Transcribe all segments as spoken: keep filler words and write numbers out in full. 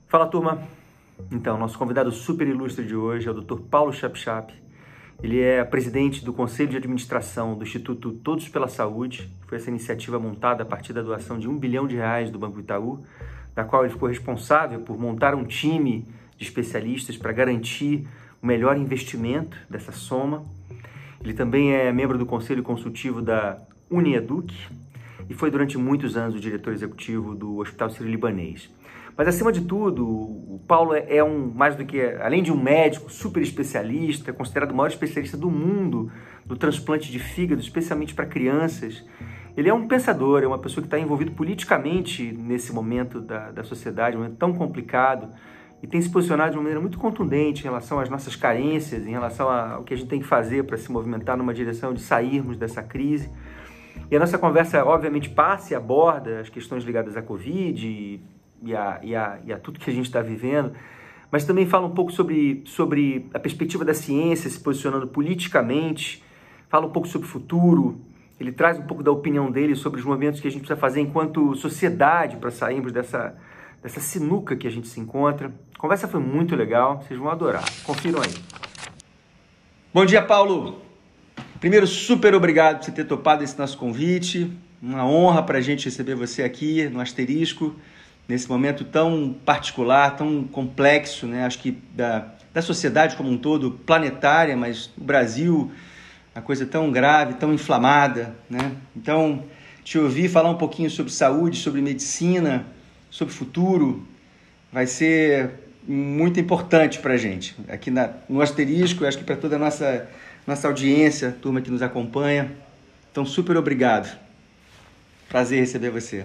Fala, turma! Então, nosso convidado super ilustre de hoje é o doutor Paulo Chapchap. Ele é presidente do Conselho de Administração do Instituto Todos pela Saúde. Foi essa iniciativa montada a partir da doação de um bilhão de reais do Banco Itaú, da qual ele ficou responsável por montar um time de especialistas para garantir o melhor investimento dessa soma. Ele também é membro do Conselho Consultivo da Unieduc e foi durante muitos anos o diretor executivo do Hospital Sírio-Libanês. Mas, acima de tudo, o Paulo é um, mais do que, além de um médico super especialista, considerado o maior especialista do mundo do transplante de fígado, especialmente para crianças. Ele é um pensador, é uma pessoa que está envolvido politicamente nesse momento da, da sociedade, um momento tão complicado, e tem se posicionado de uma maneira muito contundente em relação às nossas carências, em relação ao que a gente tem que fazer para se movimentar numa direção de sairmos dessa crise. E a nossa conversa, obviamente, passa e aborda as questões ligadas à Covid e, e, a, e, a, e a tudo que a gente está vivendo, mas também fala um pouco sobre, sobre a perspectiva da ciência se posicionando politicamente, fala um pouco sobre o futuro, ele traz um pouco da opinião dele sobre os movimentos que a gente precisa fazer enquanto sociedade para sairmos dessa, dessa sinuca que a gente se encontra. A conversa foi muito legal, vocês vão adorar. Confiram aí. Bom dia, Paulo! Primeiro, super obrigado por você ter topado esse nosso convite. Uma honra para a gente receber você aqui no Asterisco, nesse momento tão particular, tão complexo, né? Acho que da, da sociedade como um todo, planetária, mas o Brasil, uma coisa tão grave, tão inflamada, né? Então, te ouvir falar um pouquinho sobre saúde, sobre medicina, sobre futuro, vai ser muito importante para a gente. Aqui na, no Asterisco, acho que para toda a nossa... nossa audiência, turma que nos acompanha. Então, super obrigado. Prazer receber você.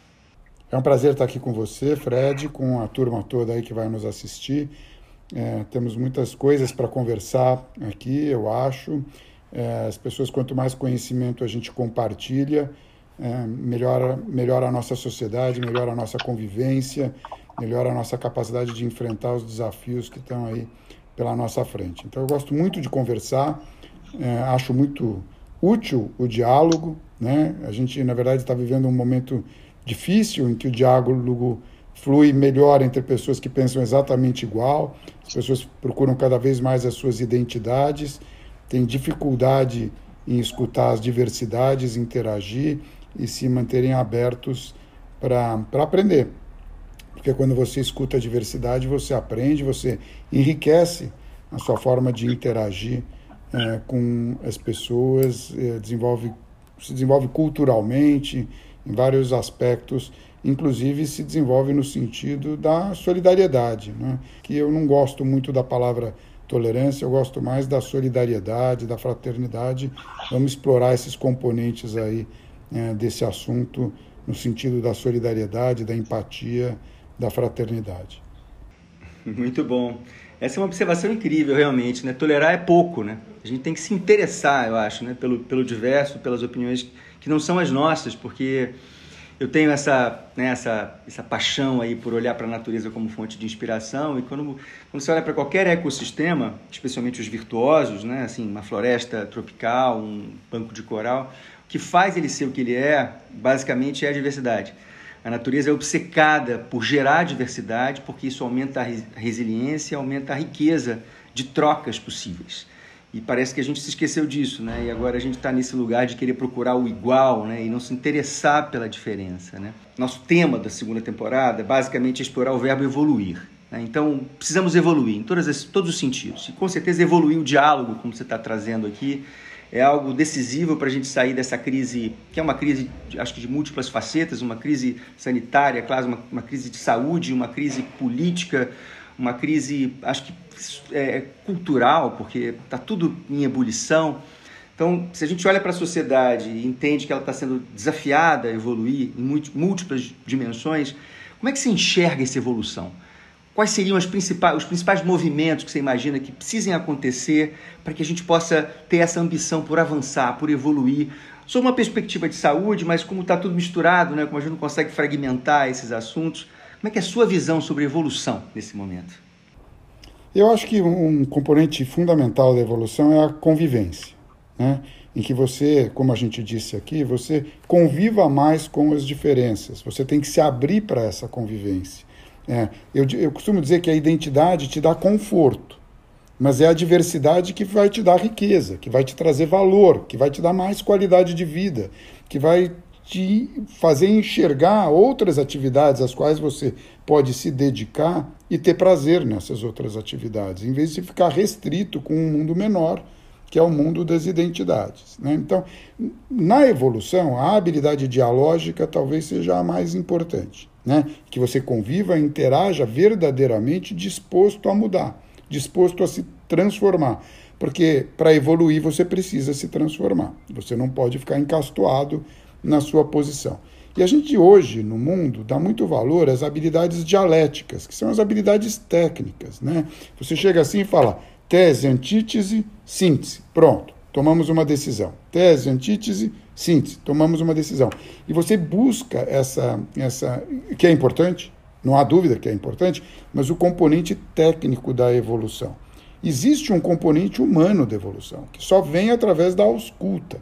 É um prazer estar aqui com você, Fred, com a turma toda aí que vai nos assistir. É, temos muitas coisas para conversar aqui, eu acho. É, as pessoas, quanto mais conhecimento a gente compartilha, é, melhora, melhora a nossa sociedade, melhora a nossa convivência, melhora a nossa capacidade de enfrentar os desafios que estão aí pela nossa frente. Então, eu gosto muito de conversar, é, acho muito útil o diálogo, né? A gente, na verdade, está vivendo um momento difícil em que o diálogo flui melhor entre pessoas que pensam exatamente igual, as pessoas procuram cada vez mais as suas identidades, têm dificuldade em escutar as diversidades, interagir e se manterem abertos para para aprender. Porque quando você escuta a diversidade, você aprende, você enriquece a sua forma de interagir é, com as pessoas, é, desenvolve, se desenvolve culturalmente, em vários aspectos, inclusive se desenvolve no sentido da solidariedade, né? Que eu não gosto muito da palavra tolerância, eu gosto mais da solidariedade, da fraternidade. Vamos explorar esses componentes aí é, desse assunto no sentido da solidariedade, da empatia, da fraternidade. Muito bom. Essa é uma observação incrível, realmente, né? Tolerar é pouco, né? A gente tem que se interessar, eu acho, né? Pelo, pelo diverso, pelas opiniões que não são as nossas, porque eu tenho essa, né, essa, essa paixão aí por olhar para a natureza como fonte de inspiração, e quando, quando você olha para qualquer ecossistema, especialmente os virtuosos, né? Assim, uma floresta tropical, um banco de coral, o que faz ele ser o que ele é, basicamente, é a diversidade. A natureza é obcecada por gerar diversidade, porque isso aumenta a resiliência, aumenta a riqueza de trocas possíveis. E parece que a gente se esqueceu disso, né? E agora a gente está nesse lugar de querer procurar o igual, né? E não se interessar pela diferença, né? Nosso tema da segunda temporada, basicamente, é explorar o verbo evoluir, né? Então, precisamos evoluir em todas as, todos os sentidos. E, com certeza, evoluir o diálogo, como você está trazendo aqui, é algo decisivo para a gente sair dessa crise, que é uma crise, acho que de múltiplas facetas, uma crise sanitária, claro, uma, uma crise de saúde, uma crise política, uma crise, acho que é, cultural, porque está tudo em ebulição. Então, se a gente olha para a sociedade e entende que ela está sendo desafiada a evoluir em múltiplas dimensões, como é que se enxerga essa evolução? Quais seriam as principais, os principais movimentos que você imagina que precisem acontecer para que a gente possa ter essa ambição por avançar, por evoluir? Sob uma perspectiva de saúde, mas como está tudo misturado, né? Como a gente não consegue fragmentar esses assuntos, como é que é a sua visão sobre evolução nesse momento? Eu acho que um componente fundamental da evolução é a convivência, né? Em que você, como a gente disse aqui, você conviva mais com as diferenças. Você tem que se abrir para essa convivência. É, eu, eu costumo dizer que a identidade te dá conforto, mas é a diversidade que vai te dar riqueza, que vai te trazer valor, que vai te dar mais qualidade de vida, que vai te fazer enxergar outras atividades às quais você pode se dedicar e ter prazer nessas outras atividades, em vez de ficar restrito com um mundo menor, que é o mundo das identidades, né? Então, na evolução, a habilidade dialógica talvez seja a mais importante, né? Que você conviva e interaja verdadeiramente disposto a mudar, disposto a se transformar. Porque para evoluir você precisa se transformar. Você não pode ficar encastoado na sua posição. E a gente hoje, no mundo, dá muito valor às habilidades dialéticas, que são as habilidades técnicas, né? Você chega assim e fala tese, antítese, síntese. Pronto, tomamos uma decisão. Tese, antítese, síntese. Tomamos uma decisão. E você busca essa, essa, que é importante, não há dúvida que é importante, mas o componente técnico da evolução. Existe um componente humano da evolução, que só vem através da ausculta.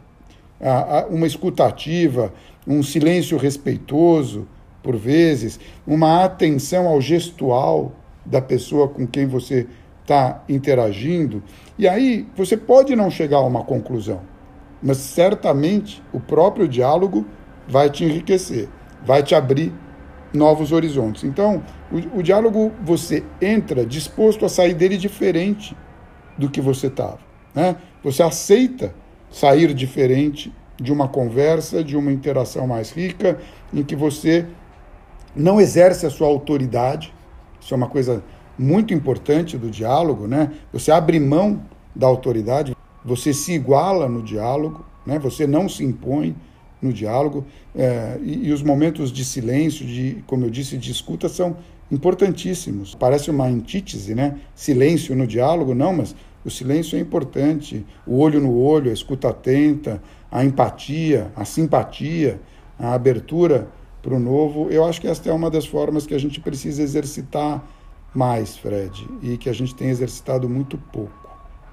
Uma escuta ativa, um silêncio respeitoso, por vezes, uma atenção ao gestual da pessoa com quem você está interagindo. E aí você pode não chegar a uma conclusão, mas certamente o próprio diálogo vai te enriquecer, vai te abrir novos horizontes. Então, o, o diálogo, você entra disposto a sair dele diferente do que você estava, né? Você aceita sair diferente de uma conversa, de uma interação mais rica, em que você não exerce a sua autoridade. Isso é uma coisa muito importante do diálogo, né? Você abre mão da autoridade, você se iguala no diálogo, né? Você não se impõe no diálogo, é, e, e os momentos de silêncio, de, como eu disse, de escuta, são importantíssimos. Parece uma antítese, né? Silêncio no diálogo, não, mas o silêncio é importante. O olho no olho, a escuta atenta, a empatia, a simpatia, a abertura para o novo. Eu acho que esta é uma das formas que a gente precisa exercitar mais, Fred, e que a gente tem exercitado muito pouco.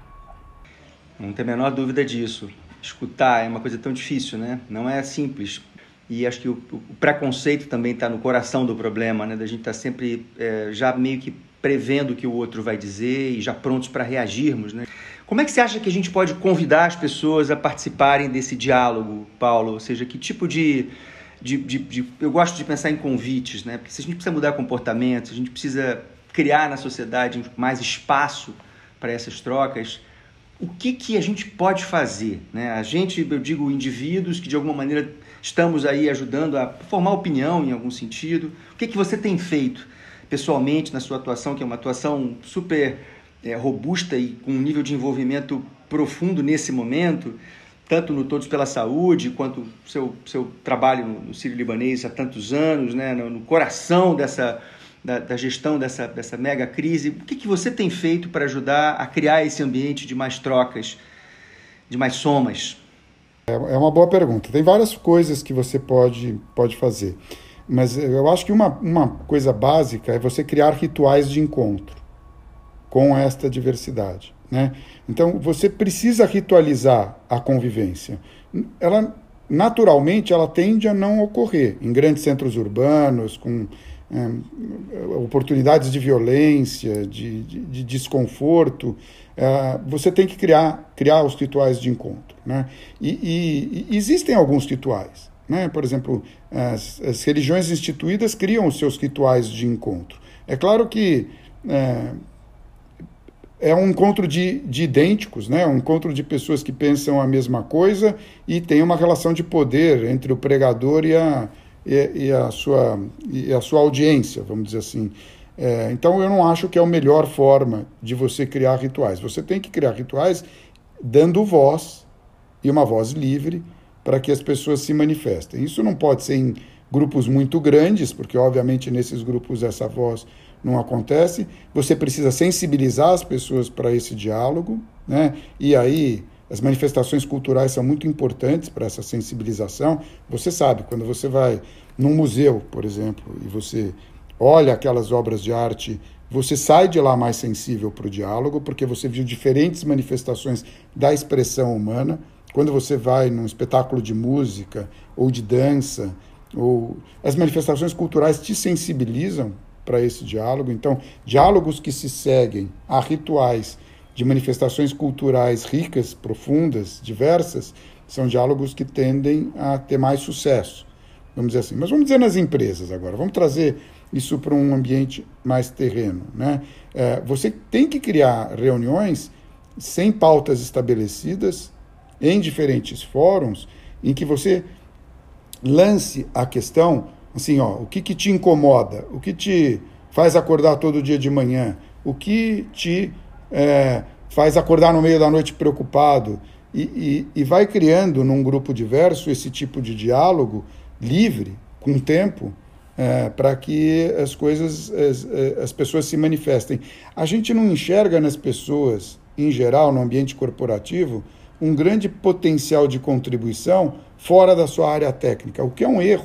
Não tem a menor dúvida disso. Escutar é uma coisa tão difícil, né? Não é simples. E acho que o, o preconceito também está no coração do problema, né? Da gente estar tá sempre é, já meio que prevendo o que o outro vai dizer e já prontos para reagirmos, né? Como é que você acha que a gente pode convidar as pessoas a participarem desse diálogo, Paulo? Ou seja, que tipo de... de, de, de eu gosto de pensar em convites, né? Porque se a gente precisa mudar comportamentos, a gente precisa criar na sociedade mais espaço para essas trocas. O que, que a gente pode fazer, né? A gente, eu digo, indivíduos que de alguma maneira estamos aí ajudando a formar opinião em algum sentido. O que, que você tem feito pessoalmente na sua atuação, que é uma atuação super é, robusta e com um nível de envolvimento profundo nesse momento, tanto no Todos pela Saúde, quanto seu seu trabalho no, no Sírio-Libanês há tantos anos, né? no, no coração dessa... Da, da gestão dessa, dessa mega crise. O que, que você tem feito para ajudar a criar esse ambiente de mais trocas, de mais somas? É, é uma boa pergunta. Tem várias coisas que você pode, pode fazer, mas eu acho que uma, uma coisa básica é você criar rituais de encontro com esta diversidade, né? Então, você precisa ritualizar a convivência. Ela, naturalmente, ela tende a não ocorrer em grandes centros urbanos, com É, oportunidades de violência, de, de, de desconforto. É, você tem que criar, criar os rituais de encontro, né? E, e, e existem alguns rituais, né? Por exemplo, as, as religiões instituídas criam os seus rituais de encontro. É claro que é, é um encontro de, de idênticos, né? Um encontro de pessoas que pensam a mesma coisa e tem uma relação de poder entre o pregador e a E, e, a sua, e a sua audiência, vamos dizer assim. É, então, eu não acho que é a melhor forma de você criar rituais. Você tem que criar rituais dando voz, e uma voz livre, para que as pessoas se manifestem. Isso não pode ser em grupos muito grandes, porque, obviamente, nesses grupos essa voz não acontece. Você precisa sensibilizar as pessoas para esse diálogo, né? E aí... As manifestações culturais são muito importantes para essa sensibilização. Você sabe, quando você vai num museu, por exemplo, e você olha aquelas obras de arte, você sai de lá mais sensível para o diálogo, porque você viu diferentes manifestações da expressão humana. Quando você vai num espetáculo de música ou de dança, ou as manifestações culturais te sensibilizam para esse diálogo. Então, diálogos que se seguem a rituais de manifestações culturais ricas, profundas, diversas, são diálogos que tendem a ter mais sucesso, vamos dizer assim. Mas vamos dizer nas empresas agora, vamos trazer isso para um ambiente mais terreno, né? É, você tem que criar reuniões sem pautas estabelecidas, em diferentes fóruns, em que você lance a questão, assim, ó, o que, que te incomoda, o que te faz acordar todo dia de manhã, o que te é, faz acordar no meio da noite preocupado, e, e, e vai criando num grupo diverso esse tipo de diálogo livre, com tempo, é, para que as coisas, as, as pessoas se manifestem. A gente não enxerga nas pessoas, em geral, no ambiente corporativo, um grande potencial de contribuição fora da sua área técnica, o que é um erro.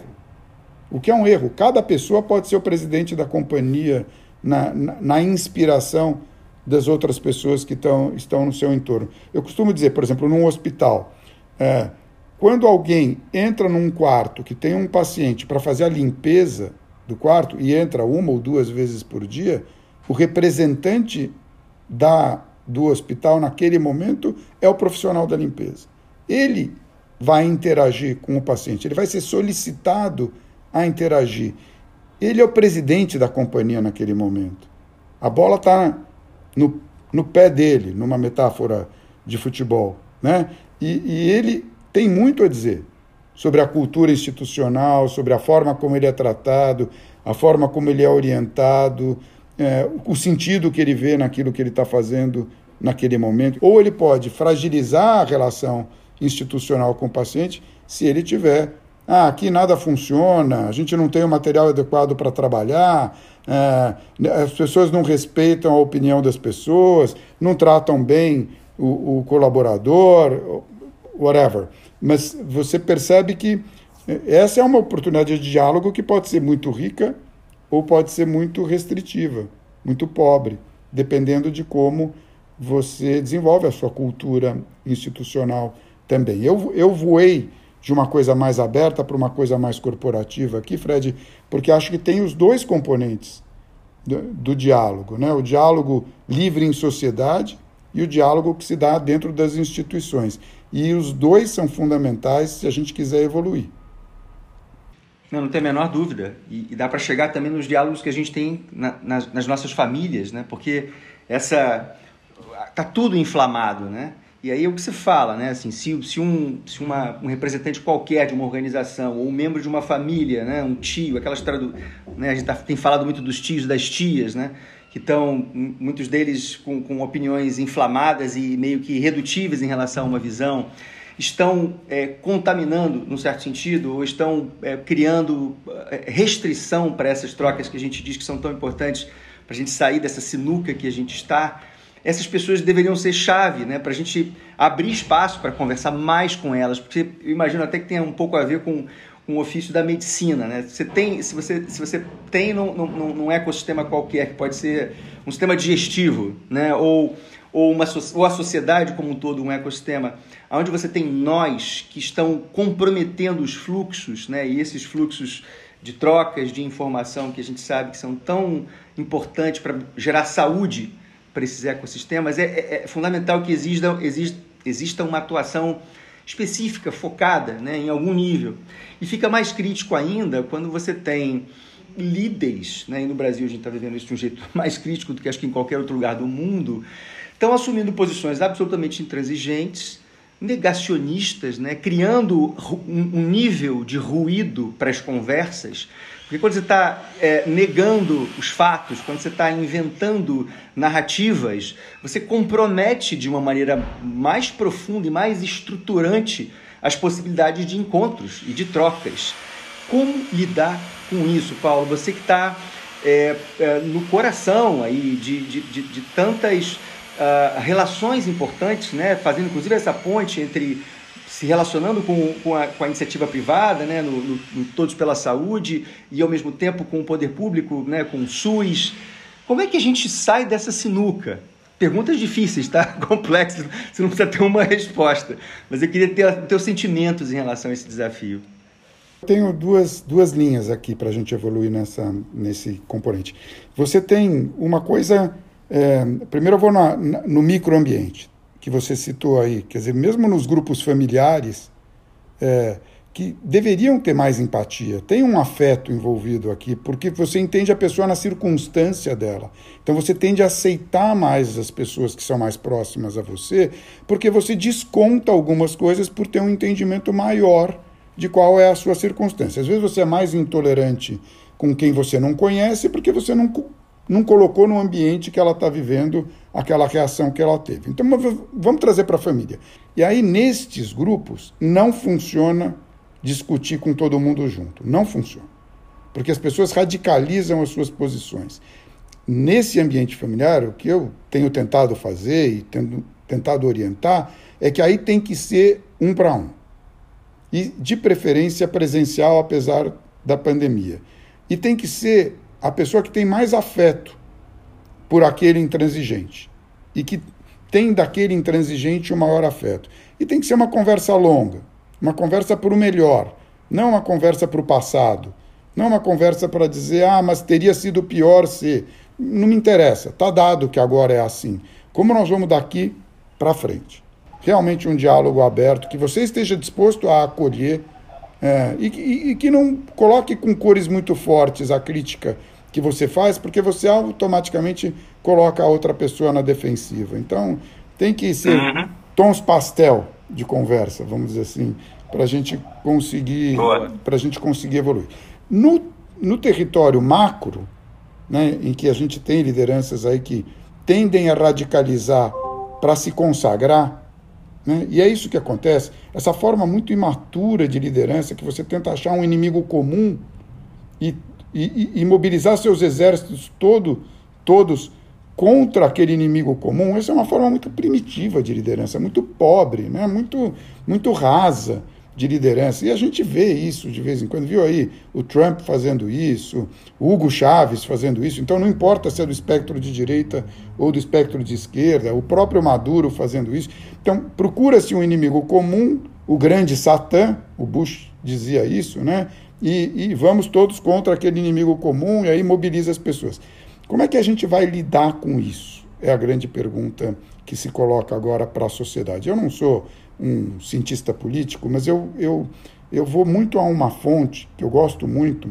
O que é um erro. Cada pessoa pode ser o presidente da companhia na, na, na inspiração das outras pessoas que tão, estão no seu entorno. Eu costumo dizer, por exemplo, num hospital, é, quando alguém entra num quarto que tem um paciente para fazer a limpeza do quarto, e entra uma ou duas vezes por dia, o representante da, do hospital naquele momento é o profissional da limpeza. Ele vai interagir com o paciente, ele vai ser solicitado a interagir. Ele é o presidente da companhia naquele momento. A bola está no, no pé dele, numa metáfora de futebol, né? E, e ele tem muito a dizer sobre a cultura institucional, sobre a forma como ele é tratado, a forma como ele é orientado, é, o sentido que ele vê naquilo que ele está fazendo naquele momento. Ou ele pode fragilizar a relação institucional com o paciente se ele tiver, ah, aqui nada funciona, a gente não tem o material adequado para trabalhar, é, as pessoas não respeitam a opinião das pessoas, não tratam bem o, o colaborador, whatever. Mas você percebe que essa é uma oportunidade de diálogo que pode ser muito rica ou pode ser muito restritiva, muito pobre, dependendo de como você desenvolve a sua cultura institucional também. Eu, eu voei de uma coisa mais aberta para uma coisa mais corporativa aqui, Fred, porque acho que tem os dois componentes do, do diálogo, né? O diálogo livre em sociedade e o diálogo que se dá dentro das instituições. E os dois são fundamentais se a gente quiser evoluir. Não, não tem a menor dúvida. E, e dá para chegar também nos diálogos que a gente tem na, nas, nas nossas famílias, né? Porque essa... tá tudo inflamado, né? E aí é o que se fala, né? Assim, se, se, um, se uma, um representante qualquer de uma organização ou um membro de uma família, né? Um tio, aquela história do... Né? A gente tá, tem falado muito dos tios e das tias, né? Que estão, muitos deles com, com opiniões inflamadas e meio que irredutíveis em relação a uma visão, estão é, contaminando, num certo sentido, ou estão é, criando restrição para essas trocas que a gente diz que são tão importantes para a gente sair dessa sinuca que a gente está. Essas pessoas deveriam ser chave, né, para a gente abrir espaço para conversar mais com elas, porque eu imagino até que tenha um pouco a ver com, com o ofício da medicina, né? Você tem, se, você, se você tem num, num, num ecossistema qualquer, que pode ser um sistema digestivo, né, ou, ou, uma, ou a sociedade como um todo, um ecossistema, onde você tem nós que estão comprometendo os fluxos, né, e esses fluxos de trocas de informação que a gente sabe que são tão importantes para gerar saúde para esses ecossistemas, é, é, é fundamental que exista, exista, exista uma atuação específica, focada, né, em algum nível. E fica mais crítico ainda quando você tem líderes, né, e no Brasil a gente está vivendo isso de um jeito mais crítico do que acho que em qualquer outro lugar do mundo, estão assumindo posições absolutamente intransigentes, negacionistas, né, criando um, um nível de ruído para as conversas. Porque quando você está é, negando os fatos, quando você está inventando narrativas, você compromete de uma maneira mais profunda e mais estruturante as possibilidades de encontros e de trocas. Como lidar com isso, Paulo? Você que está é, é, no coração aí de, de, de, de tantas uh, relações importantes, né? Fazendo inclusive essa ponte entre... se relacionando com, com, a, com a iniciativa privada, né, no, no, no Todos pela Saúde, e ao mesmo tempo com o poder público, né, com o SUS. Como é que a gente sai dessa sinuca? Perguntas difíceis, tá? Complexas, você não precisa ter uma resposta. Mas eu queria ter os teus sentimentos em relação a esse desafio. Tenho duas, duas linhas aqui para a gente evoluir nessa, nesse componente. Você tem uma coisa... É, primeiro eu vou na, na, no microambiente, que você citou aí. Quer dizer, mesmo nos grupos familiares, é, que deveriam ter mais empatia. Tem um afeto envolvido aqui, porque você entende a pessoa na circunstância dela. Então você tende a aceitar mais as pessoas que são mais próximas a você, porque você desconta algumas coisas por ter um entendimento maior de qual é a sua circunstância. Às vezes você é mais intolerante com quem você não conhece, porque você não, não colocou no ambiente que ela está vivendo aquela reação que ela teve. Então vamos trazer para a família. E aí, nestes grupos, não funciona discutir com todo mundo junto. Não funciona. Porque as pessoas radicalizam as suas posições. Nesse ambiente familiar, o que eu tenho tentado fazer e tendo, tentado orientar é que aí tem que ser um para um. E, de preferência, presencial, apesar da pandemia. E tem que ser a pessoa que tem mais afeto por aquele intransigente. E que tem daquele intransigente o maior afeto. E tem que ser uma conversa longa. Uma conversa para o melhor. Não uma conversa para o passado. Não uma conversa para dizer, ah, mas teria sido pior se... Não me interessa. Está dado que agora é assim. Como nós vamos daqui para frente? Realmente um diálogo aberto, que você esteja disposto a acolher é, e, e, e que não coloque com cores muito fortes a crítica que você faz, porque você automaticamente coloca a outra pessoa na defensiva. Então, tem que ser uhum. tons pastel de conversa, vamos dizer assim, para a gente conseguir, para a gente conseguir evoluir. No, no território macro, né, em que a gente tem lideranças aí que tendem a radicalizar para se consagrar, né? E é isso que acontece, essa forma muito imatura de liderança, que você tenta achar um inimigo comum e, e, e mobilizar seus exércitos todo, todos contra aquele inimigo comum. Essa é uma forma muito primitiva de liderança, muito pobre, né? muito, muito rasa de liderança. E a gente vê isso de vez em quando. Viu aí o Trump fazendo isso, o Hugo Chávez fazendo isso. Então não importa se é do espectro de direita ou do espectro de esquerda, o próprio Maduro fazendo isso. Então procura-se um inimigo comum, o grande Satã, o Bush dizia isso, né? E, e vamos todos contra aquele inimigo comum, e aí mobiliza as pessoas. Como é que a gente vai lidar com isso? É a grande pergunta que se coloca agora para a sociedade. Eu não sou um cientista político, mas eu, eu, eu vou muito a uma fonte que eu gosto muito,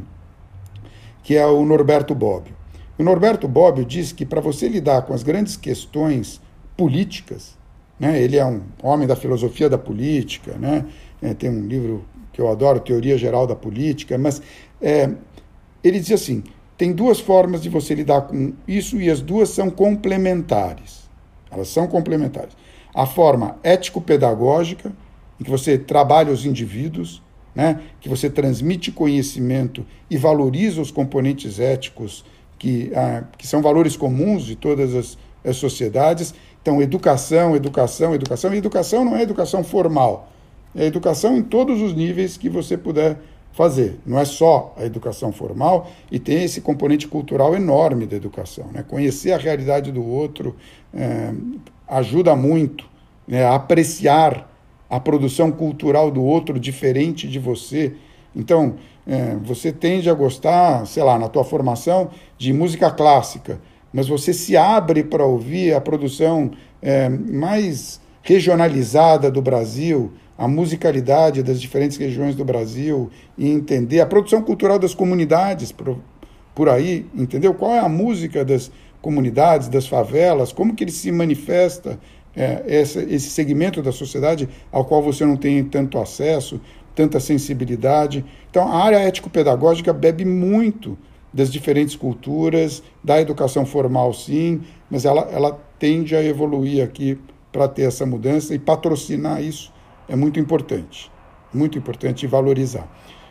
que é o Norberto Bobbio. O Norberto Bobbio diz que para você lidar com as grandes questões políticas, né, ele é um homem da filosofia da política, né, é, tem um livro que eu adoro, Teoria Geral da Política, mas é, ele diz assim, tem duas formas de você lidar com isso e as duas são complementares. Elas são complementares. A forma ético-pedagógica, em que você trabalha os indivíduos, né, que você transmite conhecimento e valoriza os componentes éticos, que, ah, que são valores comuns de todas as, as sociedades. Então, educação, educação, educação. E educação não é educação formal, é educação em todos os níveis que você puder fazer. Não é só a educação formal, e tem esse componente cultural enorme da educação, né? Conhecer a realidade do outro é, ajuda muito, né, a apreciar a produção cultural do outro diferente de você. Então, é, você tende a gostar, sei lá, na tua formação, de música clássica, mas você se abre para ouvir a produção é, mais regionalizada do Brasil, a musicalidade das diferentes regiões do Brasil, e entender a produção cultural das comunidades por, por aí, entendeu? Qual é a música das comunidades, das favelas, como que ele se manifesta, é, essa, esse segmento da sociedade ao qual você não tem tanto acesso, tanta sensibilidade. Então, a área ético-pedagógica bebe muito das diferentes culturas, da educação formal, sim, mas ela, ela tende a evoluir aqui para ter essa mudança, e patrocinar isso é muito importante, muito importante valorizar.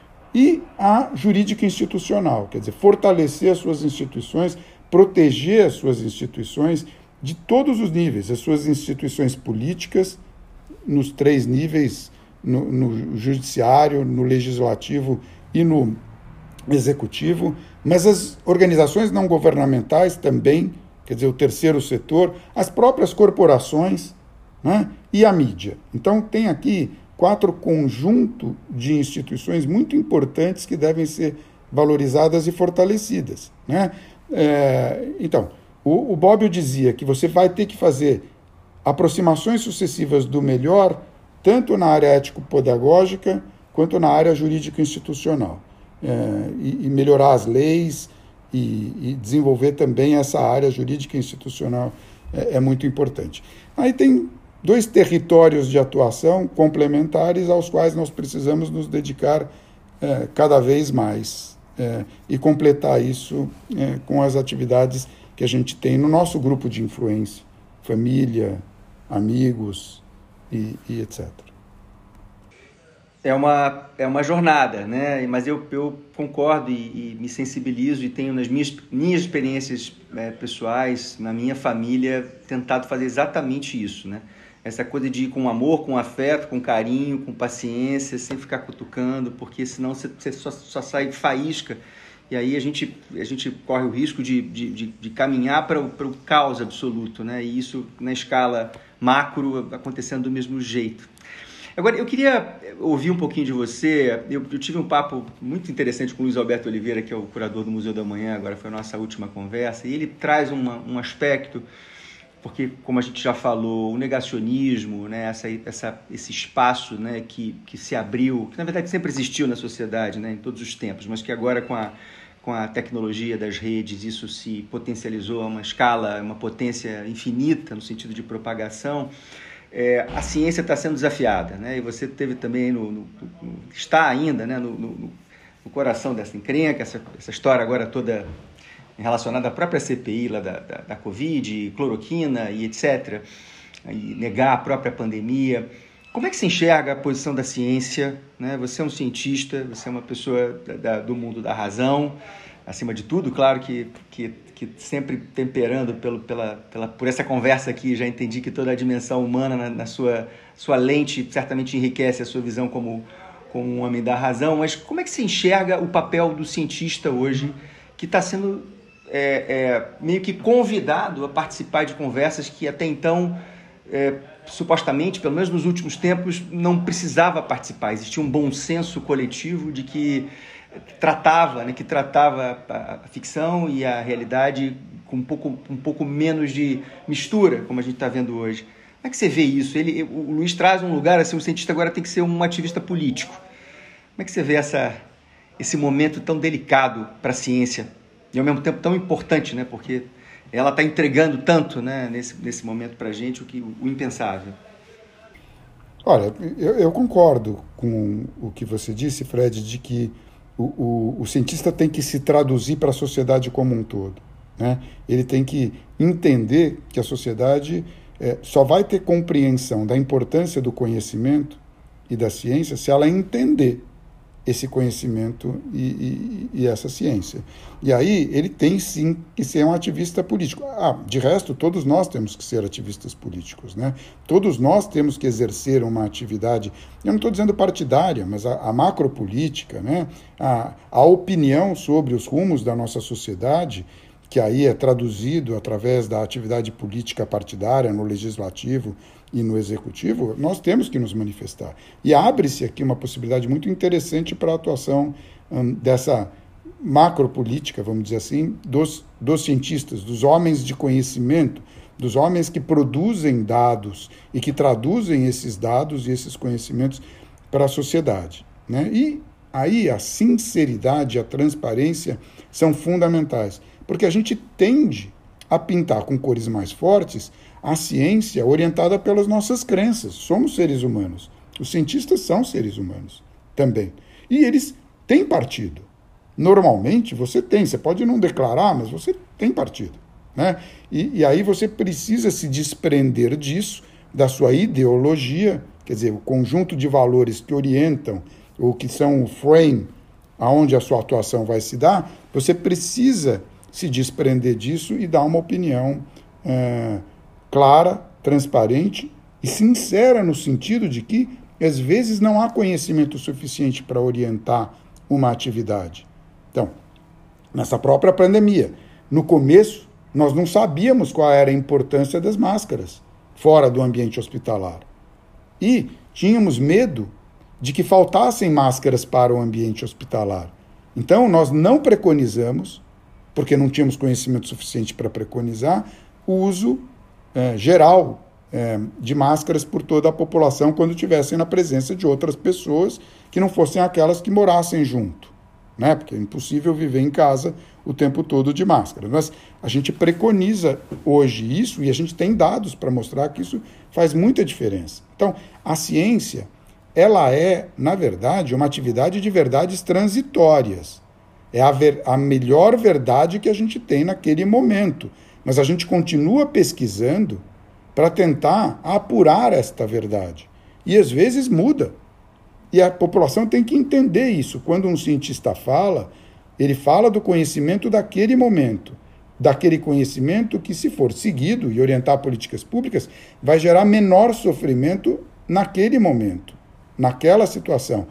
E a jurídica institucional, quer dizer, fortalecer as suas instituições, proteger as suas instituições de todos os níveis, as suas instituições políticas, nos três níveis, no, no judiciário, no legislativo e no executivo, mas as organizações não governamentais também, quer dizer, o terceiro setor, as próprias corporações, né, e a mídia. Então, tem aqui quatro conjunto de instituições muito importantes que devem ser valorizadas e fortalecidas, né? É, então, o, o Bobbio dizia que você vai ter que fazer aproximações sucessivas do melhor, tanto na área ético-pedagógica quanto na área jurídico-institucional, é, e, e melhorar as leis e, e desenvolver também essa área jurídica e institucional é, é muito importante. Aí tem dois territórios de atuação complementares aos quais nós precisamos nos dedicar é, cada vez mais é, e completar isso é, com as atividades que a gente tem no nosso grupo de influência, família, amigos e, e etcétera. É uma, é uma jornada, né? Mas eu, eu concordo e, e me sensibilizo e tenho nas minhas, minhas experiências é, pessoais, na minha família, tentado fazer exatamente isso, né? Essa coisa de ir com amor, com afeto, com carinho, com paciência, sem ficar cutucando, porque senão você, você só, só sai faísca e aí a gente, a gente corre o risco de, de, de, de caminhar para o, para o caos absoluto, né? E isso na escala macro acontecendo do mesmo jeito. Agora, eu queria ouvir um pouquinho de você. Eu, eu tive um papo muito interessante com o Luiz Alberto Oliveira, que é o curador do Museu da Manhã, agora foi a nossa última conversa, e ele traz uma, um aspecto, porque, como a gente já falou, o negacionismo, né, essa, essa, esse espaço, né, que, que se abriu, que na verdade sempre existiu na sociedade, né, em todos os tempos, mas que agora com a, com a tecnologia das redes isso se potencializou a uma escala, uma potência infinita no sentido de propagação. É, a ciência está sendo desafiada, né? E você teve também, no, no, no, está ainda, né, no, no, no coração dessa encrenca, essa, essa história agora toda relacionada à própria C P I lá da, da, da Covid, cloroquina e etcétera, e negar a própria pandemia. Como é que se enxerga a posição da ciência, né? Você é um cientista, você é uma pessoa da, da, do mundo da razão, acima de tudo, claro que, que, que sempre temperando pelo, pela, pela, por essa conversa aqui, já entendi que toda a dimensão humana na, na sua, sua lente certamente enriquece a sua visão como, como um homem da razão, mas como é que se enxerga o papel do cientista hoje, que está sendo é, é, meio que convidado a participar de conversas que até então, é, supostamente, pelo menos nos últimos tempos, não precisava participar? Existia um bom senso coletivo de que tratava, né, que tratava a, a ficção e a realidade com um pouco, um pouco menos de mistura, como a gente está vendo hoje. Como é que você vê isso? Ele, o Luiz traz um lugar, assim, o cientista agora tem que ser um ativista político. Como é que você vê essa, esse momento tão delicado para a ciência e ao mesmo tempo tão importante, né, porque ela está entregando tanto, né, nesse, nesse momento para a gente o, que, o impensável? Olha, eu, eu concordo com o que você disse, Fred, de que O, o, o cientista tem que se traduzir para a sociedade como um todo, né? Ele tem que entender que a sociedade é, só vai ter compreensão da importância do conhecimento e da ciência se ela entender esse conhecimento e, e, e essa ciência. E aí ele tem sim que ser um ativista político. Ah, de resto, todos nós temos que ser ativistas políticos, né? Todos nós temos que exercer uma atividade, eu não estou dizendo partidária, mas a, a macropolítica, né? A, a opinião sobre os rumos da nossa sociedade, que aí é traduzido através da atividade política partidária no legislativo e no executivo, nós temos que nos manifestar. E abre-se aqui uma possibilidade muito interessante para a atuação hum, dessa macropolítica, vamos dizer assim, dos, dos cientistas, dos homens de conhecimento, dos homens que produzem dados e que traduzem esses dados e esses conhecimentos para a sociedade, né? E aí a sinceridade e a transparência são fundamentais, porque a gente tende a pintar com cores mais fortes a ciência orientada pelas nossas crenças. Somos seres humanos. Os cientistas são seres humanos também. E eles têm partido. Normalmente você tem, você pode não declarar, mas você tem partido, né? E, e aí você precisa se desprender disso, da sua ideologia, quer dizer, o conjunto de valores que orientam, ou que são o frame aonde a sua atuação vai se dar, você precisa se desprender disso e dar uma opinião é, clara, transparente e sincera, no sentido de que, às vezes, não há conhecimento suficiente para orientar uma atividade. Então, nessa própria pandemia, no começo, nós não sabíamos qual era a importância das máscaras fora do ambiente hospitalar. E tínhamos medo de que faltassem máscaras para o ambiente hospitalar. Então, nós não preconizamos, porque não tínhamos conhecimento suficiente para preconizar, o uso é, geral é, de máscaras por toda a população quando estivessem na presença de outras pessoas que não fossem aquelas que morassem junto, né? Porque é impossível viver em casa o tempo todo de máscara. Mas a gente preconiza hoje isso e a gente tem dados para mostrar que isso faz muita diferença. Então, a ciência, ela é, na verdade, uma atividade de verdades transitórias. É a, ver, a melhor verdade que a gente tem naquele momento. Mas a gente continua pesquisando para tentar apurar esta verdade. E às vezes muda. E a população tem que entender isso. Quando um cientista fala, ele fala do conhecimento daquele momento. Daquele conhecimento que, se for seguido e orientar políticas públicas, vai gerar menor sofrimento naquele momento, naquela situação.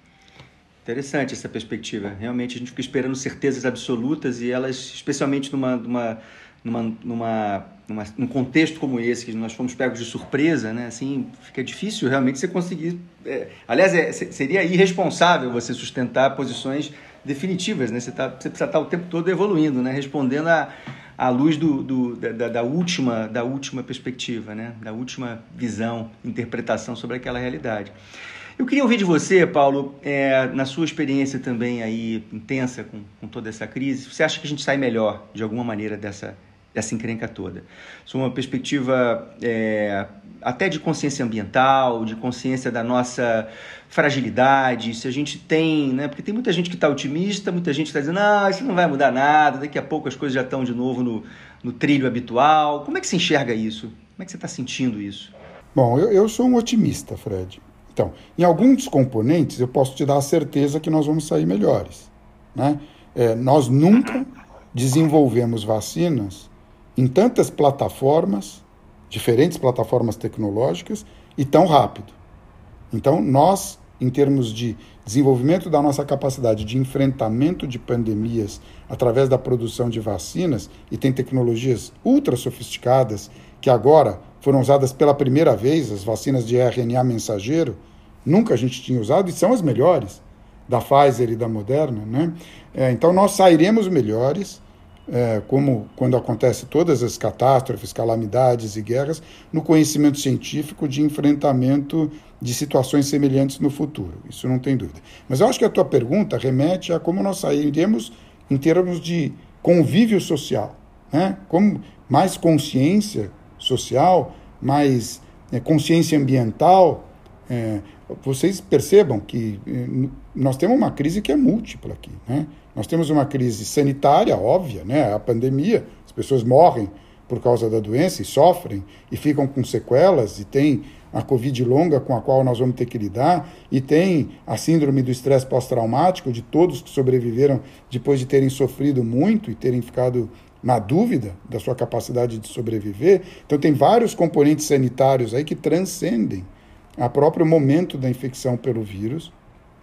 Interessante essa perspectiva. Realmente a gente fica esperando certezas absolutas e elas, especialmente numa, numa, numa, numa, numa, num contexto como esse, que nós fomos pegos de surpresa, né? Assim, fica difícil realmente você conseguir... É, aliás, é, seria irresponsável você sustentar posições definitivas, né? Você, tá, você precisa estar o tempo todo evoluindo, né? Respondendo à, à luz do, do, da, da, última, da última perspectiva, né? Da última visão, interpretação sobre aquela realidade. Eu queria ouvir de você, Paulo, é, na sua experiência também aí intensa com, com toda essa crise, você acha que a gente sai melhor, de alguma maneira, dessa, dessa encrenca toda? Sob uma perspectiva é, até de consciência ambiental, de consciência da nossa fragilidade, se a gente tem, né? Porque tem muita gente que está otimista, muita gente que está dizendo, não, isso não vai mudar nada, daqui a pouco as coisas já estão de novo no, no trilho habitual. Como é que você enxerga isso? Como é que você está sentindo isso? Bom, eu, eu sou um otimista, Fred. Então, em alguns componentes, eu posso te dar a certeza que nós vamos sair melhores, né? É, nós nunca desenvolvemos vacinas em tantas plataformas, diferentes plataformas tecnológicas, e tão rápido. Então, nós, em termos de desenvolvimento da nossa capacidade de enfrentamento de pandemias através da produção de vacinas, e tem tecnologias ultra sofisticadas que agora foram usadas pela primeira vez, as vacinas de R N A mensageiro, nunca a gente tinha usado, e são as melhores, da Pfizer e da Moderna, né? É, então, nós sairemos melhores, é, como quando acontece todas as catástrofes, calamidades e guerras, no conhecimento científico de enfrentamento de situações semelhantes no futuro. Isso não tem dúvida. Mas eu acho que a tua pergunta remete a como nós sairemos em termos de convívio social, né? Como mais consciência social, mais é, consciência ambiental. É, vocês percebam que é, nós temos uma crise que é múltipla aqui, né? Nós temos uma crise sanitária, óbvia, né? A pandemia, as pessoas morrem por causa da doença e sofrem e ficam com sequelas, e tem a Covid longa com a qual nós vamos ter que lidar, e tem a síndrome do estresse pós-traumático de todos que sobreviveram depois de terem sofrido muito e terem ficado na dúvida da sua capacidade de sobreviver. Então, tem vários componentes sanitários aí que transcendem o próprio momento da infecção pelo vírus.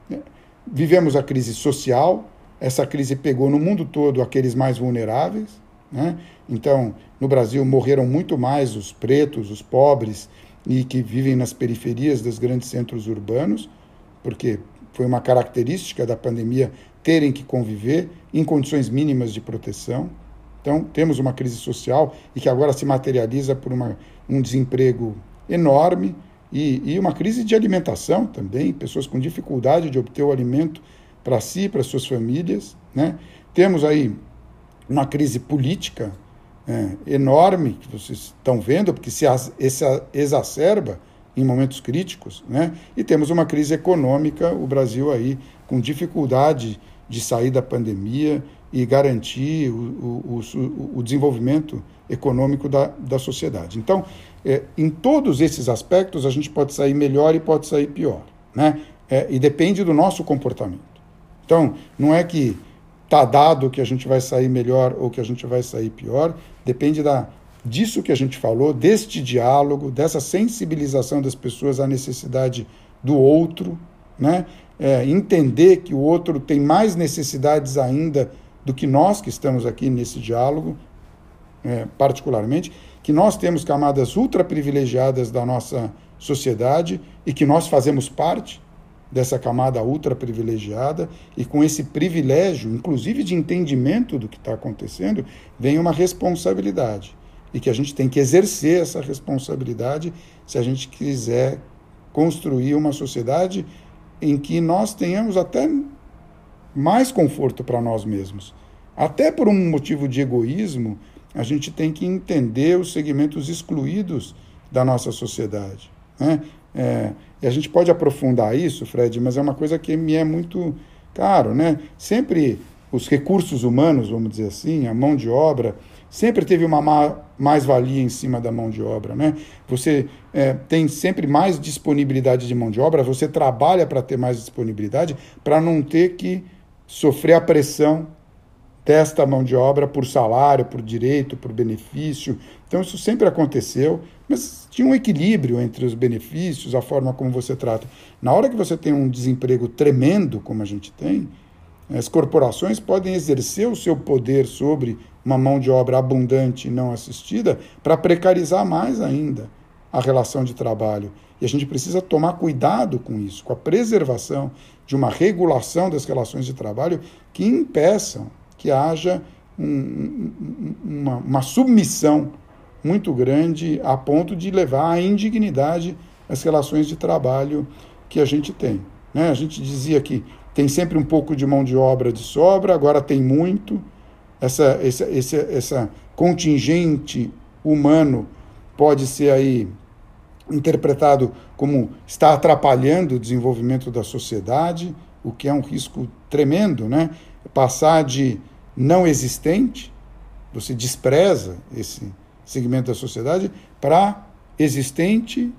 Vivemos a crise social, essa crise pegou no mundo todo aqueles mais vulneráveis, né? Então, no Brasil, morreram muito mais os pretos, os pobres, e que vivem nas periferias dos grandes centros urbanos, porque foi uma característica da pandemia terem que conviver em condições mínimas de proteção. Então, temos uma crise social e que agora se materializa por uma, um desemprego enorme e, e uma crise de alimentação também, pessoas com dificuldade de obter o alimento para si e para suas famílias, né? Temos aí uma crise política é, enorme, que vocês estão vendo, porque se exacerba em momentos críticos, né? E temos uma crise econômica, o Brasil aí com dificuldade de sair da pandemia e garantir o, o, o, o desenvolvimento econômico da, da sociedade. Então, é, em todos esses aspectos, a gente pode sair melhor e pode sair pior, né? É, e depende do nosso comportamento. Então, não é que está dado que a gente vai sair melhor ou que a gente vai sair pior, depende da, disso que a gente falou, deste diálogo, dessa sensibilização das pessoas à necessidade do outro, né? É, entender que o outro tem mais necessidades ainda do que nós que estamos aqui nesse diálogo, é, particularmente, que nós temos camadas ultra privilegiadas da nossa sociedade e que nós fazemos parte dessa camada ultra privilegiada, e com esse privilégio, inclusive de entendimento do que está acontecendo, vem uma responsabilidade, e que a gente tem que exercer essa responsabilidade se a gente quiser construir uma sociedade em que nós tenhamos até mais conforto para nós mesmos. Até por um motivo de egoísmo, a gente tem que entender os segmentos excluídos da nossa sociedade, né? É, e a gente pode aprofundar isso, Fred, mas é uma coisa que me é muito caro, né? Sempre os recursos humanos, vamos dizer assim, a mão de obra, sempre teve uma mais-valia em cima da mão de obra, né? Você é, tem sempre mais disponibilidade de mão de obra, você trabalha para ter mais disponibilidade, para não ter que sofrer a pressão desta mão de obra por salário, por direito, por benefício. Então isso sempre aconteceu, mas tinha um equilíbrio entre os benefícios, a forma como você trata. Na hora que você tem um desemprego tremendo, como a gente tem, as corporações podem exercer o seu poder sobre uma mão de obra abundante e não assistida para precarizar mais ainda a relação de trabalho. E a gente precisa tomar cuidado com isso, com a preservação de uma regulação das relações de trabalho que impeçam que haja um, uma, uma submissão muito grande a ponto de levar à indignidade as relações de trabalho que a gente tem, né? A gente dizia que tem sempre um pouco de mão de obra de sobra, agora tem muito. Essa, essa, essa, essa contingente humano pode ser aí interpretado como está atrapalhando o desenvolvimento da sociedade, o que é um risco tremendo, né? Passar de não existente, você despreza esse segmento da sociedade, para existente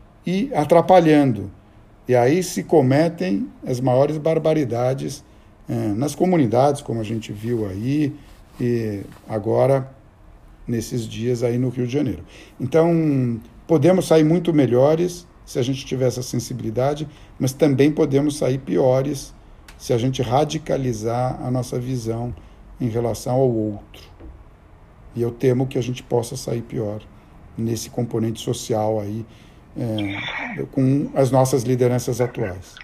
e atrapalhando. E aí se cometem as maiores barbaridades é, nas comunidades, como a gente viu aí, e agora, nesses dias aí no Rio de Janeiro. Então, podemos sair muito melhores se a gente tiver essa sensibilidade, mas também podemos sair piores se a gente radicalizar a nossa visão em relação ao outro. E eu temo que a gente possa sair pior nesse componente social aí, é, com as nossas lideranças atuais.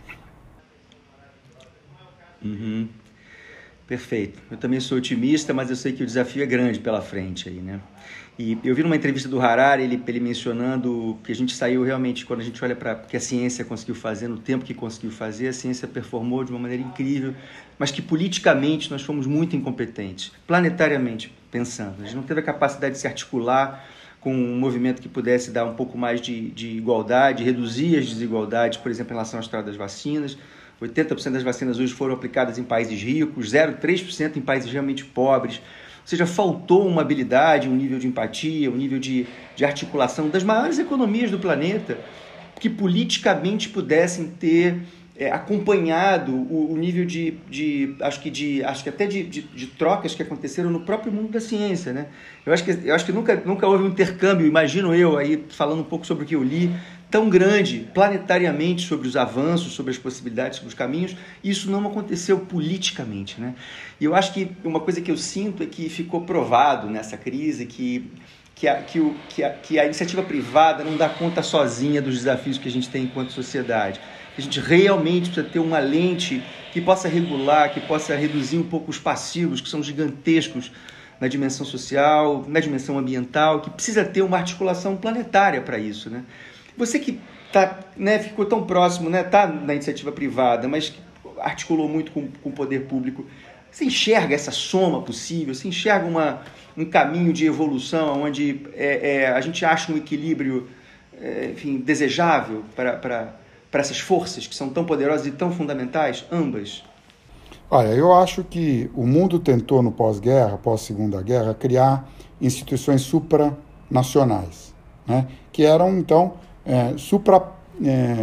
Uhum. Perfeito. Eu também sou otimista, mas eu sei que o desafio é grande pela frente aí, né? E eu vi numa entrevista do Harari, ele, ele mencionando que a gente saiu realmente, quando a gente olha para o que a ciência conseguiu fazer, no tempo que conseguiu fazer, a ciência performou de uma maneira incrível, mas que politicamente nós fomos muito incompetentes, planetariamente pensando. A gente não teve a capacidade de se articular com um movimento que pudesse dar um pouco mais de, de igualdade, reduzir as desigualdades, por exemplo, em relação à história das vacinas. oitenta por cento das vacinas hoje foram aplicadas em países ricos, zero vírgula três por cento em países realmente pobres. Ou seja, faltou uma habilidade, um nível de empatia, um nível de, de articulação das maiores economias do planeta que politicamente pudessem ter é, acompanhado o, o nível de, de, acho que, de, acho que até de, de, de trocas que aconteceram no próprio mundo da ciência, né? Eu acho que, eu acho que nunca, nunca houve um intercâmbio, imagino eu, aí falando um pouco sobre o que eu li, tão grande planetariamente sobre os avanços, sobre as possibilidades, sobre os caminhos. Isso não aconteceu politicamente, né? E eu acho que uma coisa que eu sinto é que ficou provado nessa crise que, que, a, que, o, que, a, que a iniciativa privada não dá conta sozinha dos desafios que a gente tem enquanto sociedade. A gente realmente precisa ter uma lente que possa regular, que possa reduzir um pouco os passivos, que são gigantescos na dimensão social, na dimensão ambiental, que precisa ter uma articulação planetária para isso, né? Você que tá, né, ficou tão próximo, né, tá na iniciativa privada, mas articulou muito com, com o poder público, você enxerga essa soma possível? Você enxerga uma, um caminho de evolução onde é, é, a gente acha um equilíbrio é, enfim, desejável para, para, para essas forças que são tão poderosas e tão fundamentais, ambas? Olha, eu acho que o mundo tentou no pós-guerra, pós-segunda guerra, criar instituições supranacionais, né, que eram, então, É, supra, é,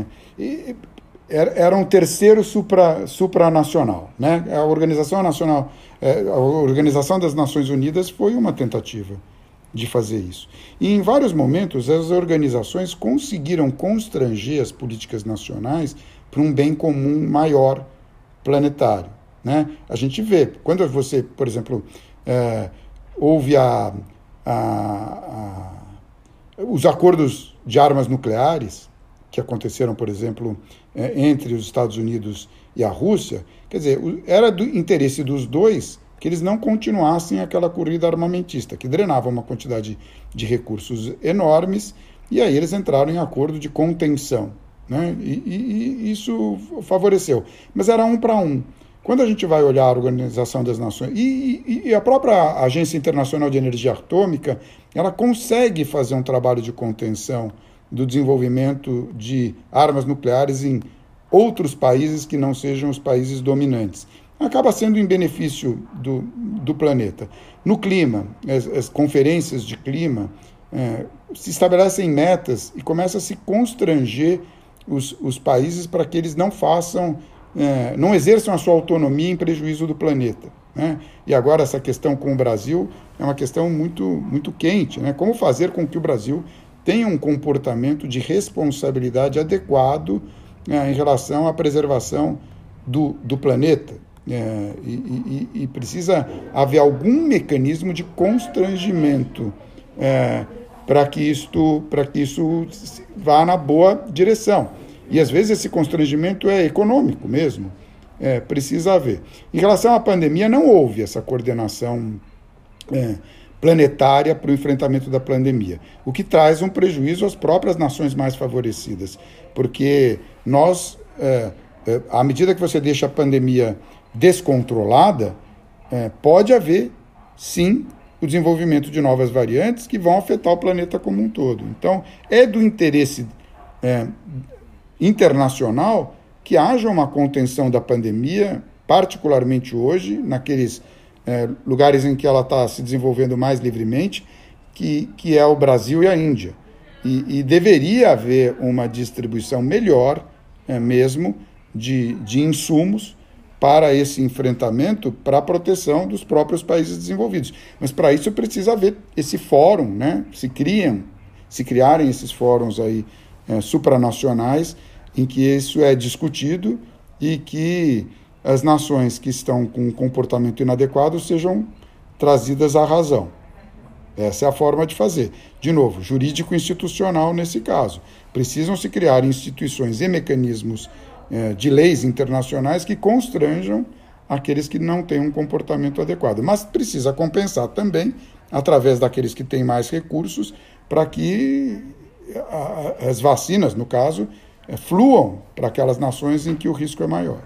era um terceiro supra, supranacional, né? A Organização Nacional, é, a Organização das Nações Unidas foi uma tentativa de fazer isso. E em vários momentos as organizações conseguiram constranger as políticas nacionais para um bem comum maior planetário, né? A gente vê, quando você, por exemplo, é, houve a, a, a, os acordos de armas nucleares, que aconteceram, por exemplo, entre os Estados Unidos e a Rússia, quer dizer, era do interesse dos dois que eles não continuassem aquela corrida armamentista, que drenava uma quantidade de recursos enormes, e aí eles entraram em acordo de contenção, né? E, e, e isso favoreceu. Mas era um para um. Quando a gente vai olhar a Organização das Nações, e, e, e a própria Agência Internacional de Energia Atômica, ela consegue fazer um trabalho de contenção do desenvolvimento de armas nucleares em outros países que não sejam os países dominantes. Acaba sendo em benefício do, do planeta. No clima, as, as conferências de clima é, se estabelecem metas e começa a se constranger os, os países para que eles não façam, é, não exerçam a sua autonomia em prejuízo do planeta, né? E agora essa questão com o Brasil é uma questão muito, muito quente, né? Como fazer com que o Brasil tenha um comportamento de responsabilidade adequado é, em relação à preservação do, do planeta. É, e, e, e precisa haver algum mecanismo de constrangimento é, para que isto, para que isso vá na boa direção. E às vezes esse constrangimento é econômico mesmo, é, precisa haver. Em relação à pandemia, não houve essa coordenação é, planetária para o enfrentamento da pandemia, o que traz um prejuízo às próprias nações mais favorecidas, porque nós, é, é, à medida que você deixa a pandemia descontrolada, é, pode haver, sim, o desenvolvimento de novas variantes que vão afetar o planeta como um todo. Então, é do interesse é, internacional que haja uma contenção da pandemia, particularmente hoje, naqueles é, lugares em que ela está se desenvolvendo mais livremente, que, que é o Brasil e a Índia. E, e deveria haver uma distribuição melhor, é, mesmo, de, de insumos para esse enfrentamento, para a proteção dos próprios países desenvolvidos. Mas para isso precisa haver esse fórum, né? Se criam, se criarem esses fóruns aí é, supranacionais em que isso é discutido e que as nações que estão com um comportamento inadequado sejam trazidas à razão. Essa é a forma de fazer. De novo, jurídico-institucional nesse caso. Precisam se criar instituições e mecanismos de leis internacionais que constranjam aqueles que não têm um comportamento adequado. Mas precisa compensar também, através daqueles que têm mais recursos, para que as vacinas, no caso, fluam para aquelas nações em que o risco é maior.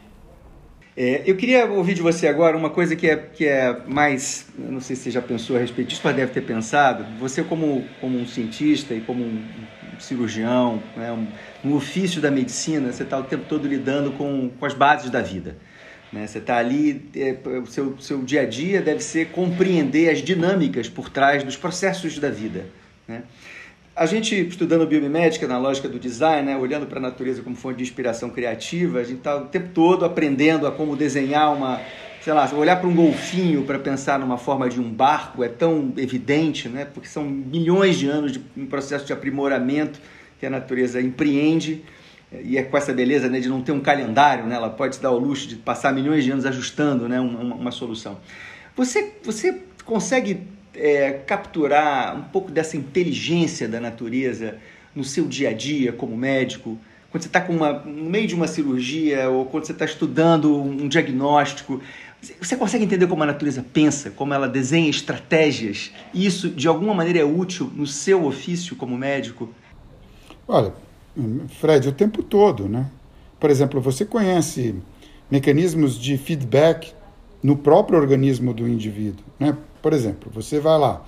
É, eu queria ouvir de você agora uma coisa que é, que é mais, eu não sei se você já pensou a respeito disso, mas deve ter pensado. Você como, como um cientista e como um cirurgião, né, um, no ofício da medicina, você está o tempo todo lidando com, com as bases da vida. Né? Você está ali, é, o seu, seu dia a dia deve ser compreender as dinâmicas por trás dos processos da vida. Né? A gente, estudando biomimética, na lógica do design, né, olhando para a natureza como fonte de inspiração criativa, a gente está o tempo todo aprendendo a como desenhar uma, sei lá, olhar para um golfinho para pensar numa forma de um barco é tão evidente, né, porque são milhões de anos de um processo de aprimoramento que a natureza empreende, e é com essa beleza, né, de não ter um calendário, né, ela pode se dar ao luxo de passar milhões de anos ajustando, né, uma, uma solução. Você, você consegue É, capturar um pouco dessa inteligência da natureza no seu dia a dia como médico, quando você está no meio de uma cirurgia ou quando você está estudando um diagnóstico, você consegue entender como a natureza pensa, como ela desenha estratégias, e isso de alguma maneira é útil no seu ofício como médico? Olha, Fred, o tempo todo, né? Por exemplo, você conhece mecanismos de feedback no próprio organismo do indivíduo, né? Por exemplo, você vai lá,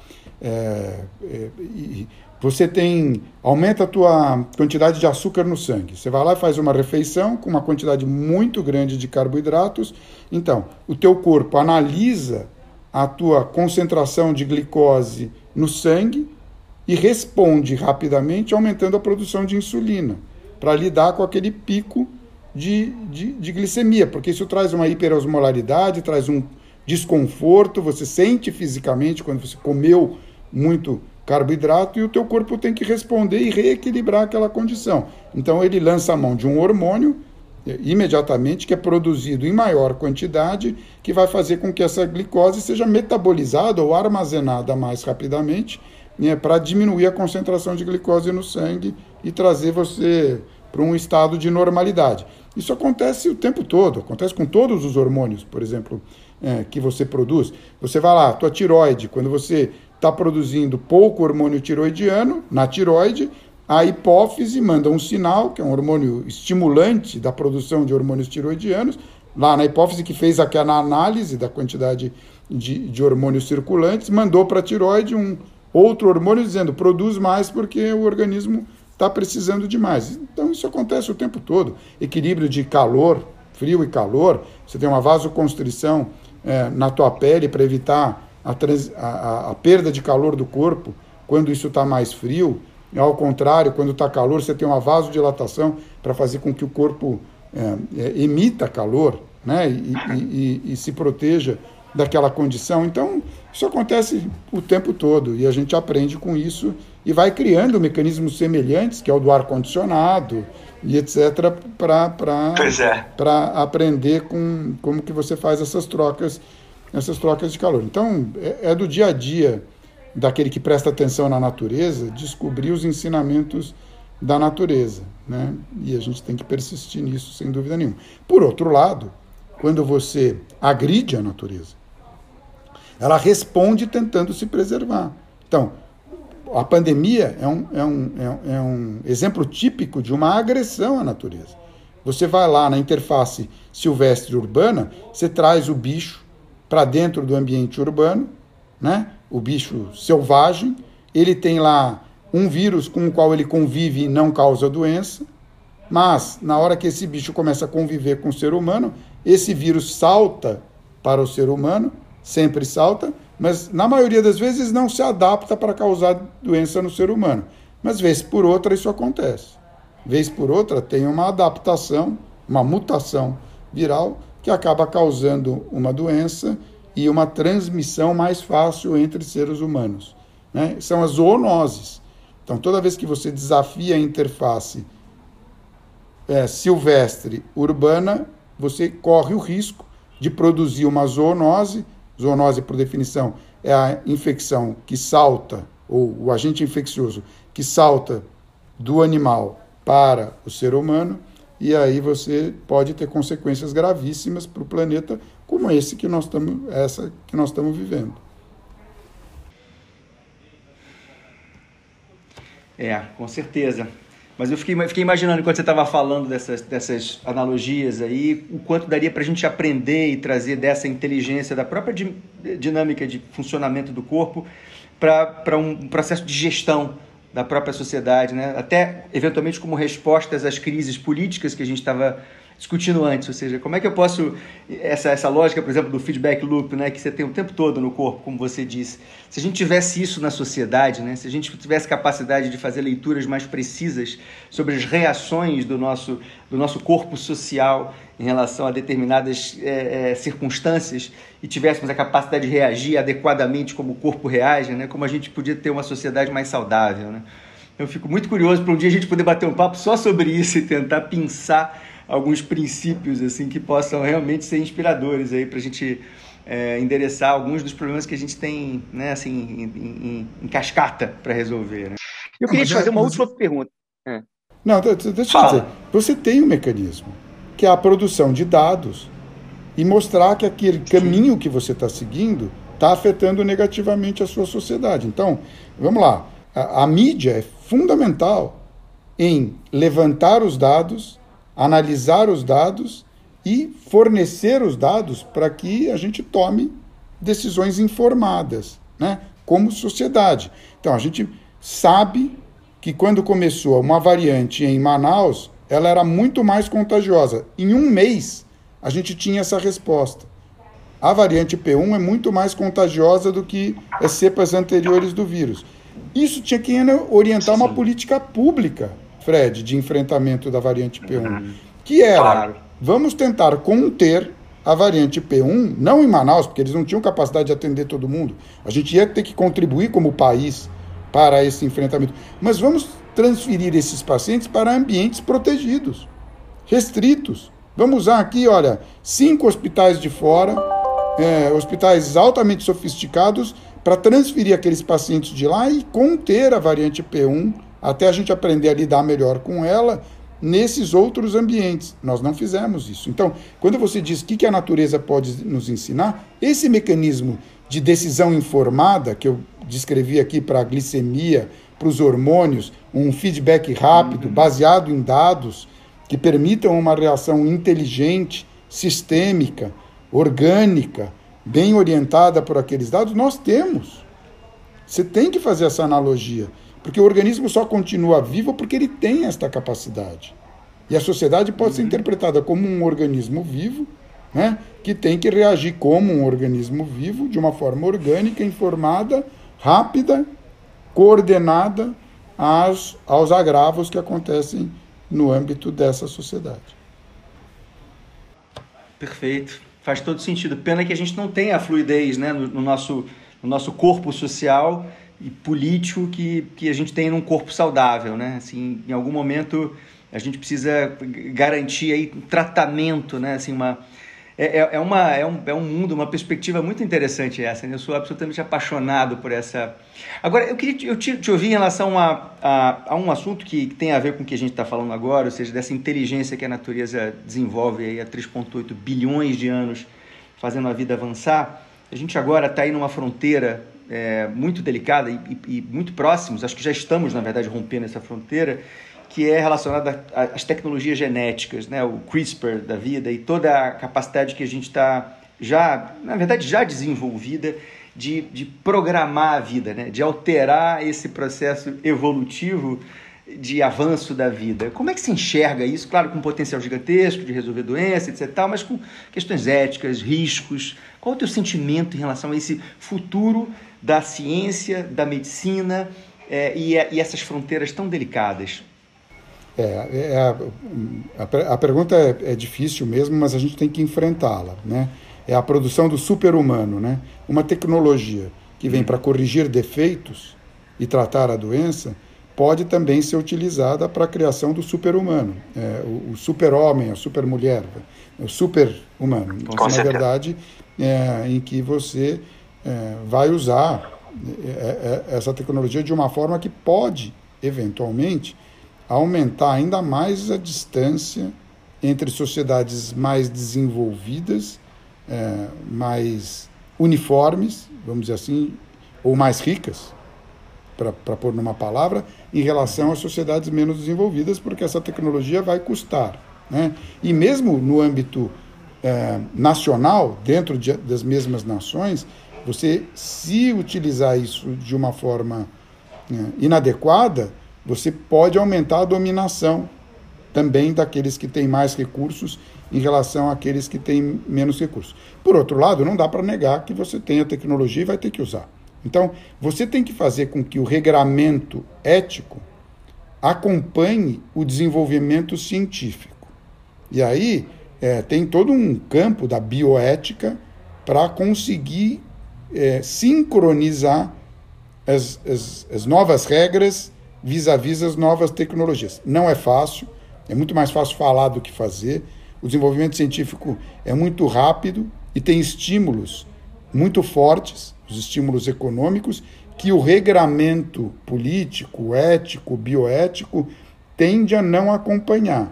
é, é, e você tem, aumenta a tua quantidade de açúcar no sangue. Você vai lá e faz uma refeição com uma quantidade muito grande de carboidratos. Então, o teu corpo analisa a tua concentração de glicose no sangue e responde rapidamente, aumentando a produção de insulina, para lidar com aquele pico de, de, de glicemia, porque isso traz uma hiperosmolaridade, traz um desconforto, você sente fisicamente quando você comeu muito carboidrato e o teu corpo tem que responder e reequilibrar aquela condição. Então ele lança a mão de um hormônio imediatamente que é produzido em maior quantidade, que vai fazer com que essa glicose seja metabolizada ou armazenada mais rapidamente, né, para diminuir a concentração de glicose no sangue e trazer você para um estado de normalidade. Isso acontece o tempo todo, acontece com todos os hormônios, por exemplo, é, que você produz. Você vai lá, tua tireoide, quando você está produzindo pouco hormônio tiroidiano na tireoide, a hipófise manda um sinal, que é um hormônio estimulante da produção de hormônios tiroidianos, lá na hipófise que fez aquela análise da quantidade de, de hormônios circulantes, mandou para a tireoide um outro hormônio dizendo, produz mais porque o organismo está precisando de mais. Então isso acontece o tempo todo. Equilíbrio de calor, frio e calor, você tem uma vasoconstrição é, na tua pele para evitar a, trans, a, a perda de calor do corpo quando isso está mais frio. Ao contrário, quando está calor, você tem uma vasodilatação para fazer com que o corpo é, é, emita calor, né, e, e, e, e se proteja daquela condição. Então, isso acontece o tempo todo e a gente aprende com isso e vai criando mecanismos semelhantes, que é o do ar-condicionado e etcétera, para é. aprender com como que você faz essas trocas, essas trocas de calor. Então, é, é do dia a dia daquele que presta atenção na natureza, descobrir os ensinamentos da natureza, né? E a gente tem que persistir nisso, sem dúvida nenhuma. Por outro lado, quando você agride a natureza, ela responde tentando se preservar. Então, a pandemia é um, é um, é um exemplo típico de uma agressão à natureza. Você vai lá na interface silvestre urbana, você traz o bicho para dentro do ambiente urbano, né? O bicho selvagem, ele tem lá um vírus com o qual ele convive e não causa doença, mas na hora que esse bicho começa a conviver com o ser humano, esse vírus salta para o ser humano, sempre salta, mas na maioria das vezes não se adapta para causar doença no ser humano. Mas vez por outra isso acontece. Vez por outra tem uma adaptação, uma mutação viral que acaba causando uma doença e uma transmissão mais fácil entre seres humanos, né? São as zoonoses. Então, toda vez que você desafia a interface é, silvestre urbana, você corre o risco de produzir uma zoonose. Zoonose, por definição, é a infecção que salta, ou o agente infeccioso que salta do animal para o ser humano, e aí você pode ter consequências gravíssimas para o planeta, como esse que nós estamos, essa que nós estamos vivendo. É, com certeza. Mas eu fiquei, fiquei imaginando, enquanto você estava falando dessas, dessas analogias aí, o quanto daria para a gente aprender e trazer dessa inteligência, da própria di, dinâmica de funcionamento do corpo, para um processo de gestão da própria sociedade, né? Até, eventualmente, como respostas às crises políticas que a gente estava discutindo antes, ou seja, como é que eu posso, essa, essa lógica, por exemplo, do feedback loop, né, que você tem o tempo todo no corpo, como você disse, se a gente tivesse isso na sociedade, né, se a gente tivesse capacidade de fazer leituras mais precisas sobre as reações do nosso, do nosso corpo social em relação a determinadas é, é, circunstâncias e tivéssemos a capacidade de reagir adequadamente como o corpo reage, né, como a gente podia ter uma sociedade mais saudável, né? Eu fico muito curioso para um dia a gente poder bater um papo só sobre isso e tentar pensar alguns princípios assim que possam realmente ser inspiradores aí para a gente é, endereçar alguns dos problemas que a gente tem, né, assim, em, em, em cascata para resolver, né? Eu queria te fazer uma última pergunta. É. Não, deixa eu dizer. Você tem um mecanismo, que é a produção de dados e mostrar que aquele caminho que você está seguindo está afetando negativamente a sua sociedade. Então, vamos lá. A, a mídia é fundamental em levantar os dados, analisar os dados e fornecer os dados para que a gente tome decisões informadas, né, como sociedade. Então, a gente sabe que quando começou uma variante em Manaus, ela era muito mais contagiosa. Em um mês, a gente tinha essa resposta. A variante P um é muito mais contagiosa do que as cepas anteriores do vírus. Isso tinha que orientar uma política pública, Fred, de enfrentamento da variante P um, que era, claro, vamos tentar conter a variante P um, não em Manaus, porque eles não tinham capacidade de atender todo mundo. A gente ia ter que contribuir como país para esse enfrentamento. Mas vamos transferir esses pacientes para ambientes protegidos, restritos. Vamos usar aqui, olha, cinco hospitais de fora, é, hospitais altamente sofisticados, para transferir aqueles pacientes de lá e conter a variante P um até a gente aprender a lidar melhor com ela nesses outros ambientes. Nós não fizemos isso. Então, quando você diz o que a natureza pode nos ensinar, esse mecanismo de decisão informada, que eu descrevi aqui para a glicemia, para os hormônios, um feedback rápido, baseado em dados, que permitam uma reação inteligente, sistêmica, orgânica, bem orientada por aqueles dados, nós temos. Você tem que fazer essa analogia, porque o organismo só continua vivo porque ele tem esta capacidade. E a sociedade pode ser interpretada como um organismo vivo, né, que tem que reagir como um organismo vivo, de uma forma orgânica, informada, rápida, coordenada aos, aos agravos que acontecem no âmbito dessa sociedade. Perfeito. Faz todo sentido. Pena que a gente não tenha a fluidez, né, no, no, nosso, no nosso corpo social e político que, que a gente tem num corpo saudável, né? Assim, em algum momento a gente precisa garantir aí um tratamento, né? Assim, uma... É, é, uma, é, um, é um mundo, uma perspectiva muito interessante essa, né? Eu sou absolutamente apaixonado por essa... Agora, eu queria te, eu te, te ouvir em relação a, a, a um assunto que, que tem a ver com o que a gente está falando agora, ou seja, dessa inteligência que a natureza desenvolve aí há três vírgula oito bilhões de anos, fazendo a vida avançar. A gente agora está aí numa fronteira é, muito delicada e, e, e muito próximos, acho que já estamos, na verdade, rompendo essa fronteira, que é relacionada às tecnologias genéticas, né? O CRISPR da vida e toda a capacidade que a gente está já, na verdade, já desenvolvida de, de programar a vida, né? De alterar esse processo evolutivo de avanço da vida. Como é que se enxerga isso? Claro, com um potencial gigantesco de resolver doenças, etcétera, tal, mas com questões éticas, riscos. Qual é o teu sentimento em relação a esse futuro da ciência, da medicina é, e, e essas fronteiras tão delicadas? É, é a, a, a pergunta é, é difícil mesmo, mas a gente tem que enfrentá-la, né? É a produção do super-humano, né? Uma tecnologia que vem para corrigir defeitos e tratar a doença pode também ser utilizada para a criação do super-humano, é, o, o super-homem, a super-mulher, o super-humano. Na verdade, é, em que você é, vai usar é, é, essa tecnologia de uma forma que pode, eventualmente, aumentar ainda mais a distância entre sociedades mais desenvolvidas, é, mais uniformes, vamos dizer assim, ou mais ricas, para pôr numa palavra, em relação às sociedades menos desenvolvidas, porque essa tecnologia vai custar, né? E mesmo no âmbito é, nacional, dentro de, das mesmas nações, você, se utilizar isso de uma forma é, inadequada, você pode aumentar a dominação também daqueles que têm mais recursos em relação àqueles que têm menos recursos. Por outro lado, não dá para negar que você tem a tecnologia e vai ter que usar. Então, você tem que fazer com que o regramento ético acompanhe o desenvolvimento científico. E aí, é, tem todo um campo da bioética para conseguir é, sincronizar as, as, as novas regras vis-à-vis as novas tecnologias. Não é fácil, é muito mais fácil falar do que fazer. O desenvolvimento científico é muito rápido e tem estímulos muito fortes, os estímulos econômicos, que o regramento político, ético, bioético tende a não acompanhar,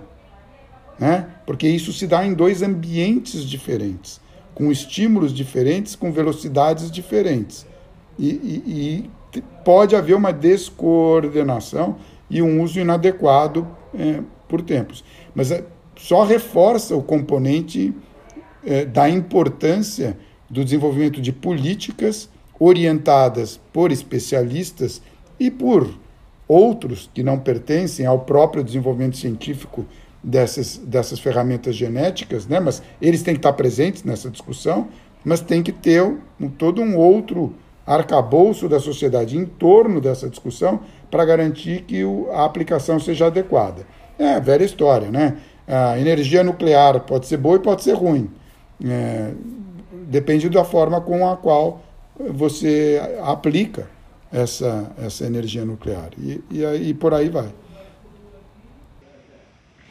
né? Porque isso se dá em dois ambientes diferentes, com estímulos diferentes, com velocidades diferentes. E, e, e pode haver uma descoordenação e um uso inadequado é, por tempos. Mas é, só reforça o componente é, da importância do desenvolvimento de políticas orientadas por especialistas e por outros que não pertencem ao próprio desenvolvimento científico dessas, dessas ferramentas genéticas, né? Mas eles têm que estar presentes nessa discussão, mas tem que ter um, todo um outro arcabouço da sociedade em torno dessa discussão para garantir que o, a aplicação seja adequada. É a velha história, né? A energia nuclear pode ser boa e pode ser ruim. É, depende da forma com a qual você aplica essa, essa energia nuclear. E, e, aí, e por aí vai.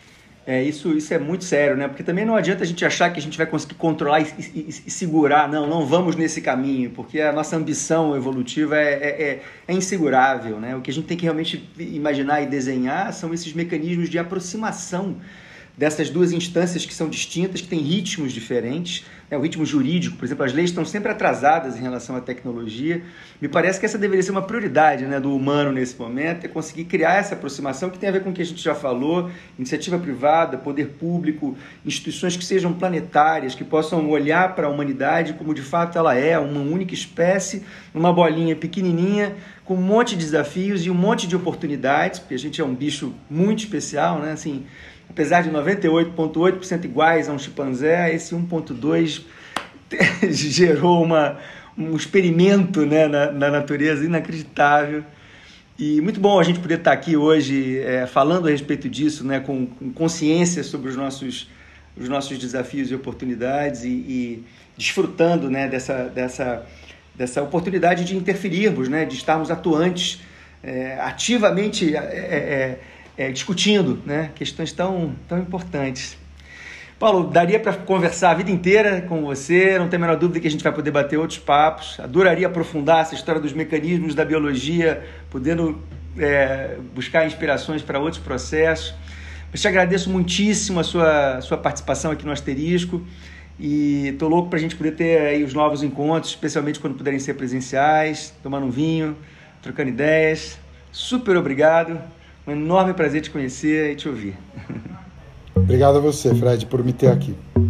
É, isso, isso é muito sério, né? Porque também não adianta a gente achar que a gente vai conseguir controlar e, e, e segurar. Não, não vamos nesse caminho, porque a nossa ambição evolutiva é, é, é insegurável, né? O que a gente tem que realmente imaginar e desenhar são esses mecanismos de aproximação dessas duas instâncias que são distintas, que têm ritmos diferentes. Né? O ritmo jurídico, por exemplo, as leis estão sempre atrasadas em relação à tecnologia. Me parece que essa deveria ser uma prioridade, né, do humano nesse momento, é conseguir criar essa aproximação que tem a ver com o que a gente já falou, iniciativa privada, poder público, instituições que sejam planetárias, que possam olhar para a humanidade como de fato ela é, uma única espécie, uma bolinha pequenininha, com um monte de desafios e um monte de oportunidades, porque a gente é um bicho muito especial, né? Assim, apesar de noventa e oito vírgula oito por cento iguais a um chimpanzé, esse um vírgula dois gerou uma, um experimento, né, na, na natureza inacreditável. E muito bom a gente poder estar aqui hoje é, falando a respeito disso, né, com, com consciência sobre os nossos, os nossos desafios e oportunidades e, e desfrutando, né, dessa, dessa, dessa oportunidade de interferirmos, né, de estarmos atuantes, é, ativamente é, é, É, discutindo, né, questões tão, tão importantes. Paulo, daria para conversar a vida inteira com você, não tem a menor dúvida que a gente vai poder bater outros papos. Adoraria aprofundar essa história dos mecanismos da biologia, podendo é, buscar inspirações para outros processos. Eu te agradeço muitíssimo a sua, sua participação aqui no Asterisco e estou louco para a gente poder ter aí os novos encontros, especialmente quando puderem ser presenciais, tomando um vinho, trocando ideias. Super obrigado. Um enorme prazer te conhecer e te ouvir. Obrigado a você, Fred, por me ter aqui.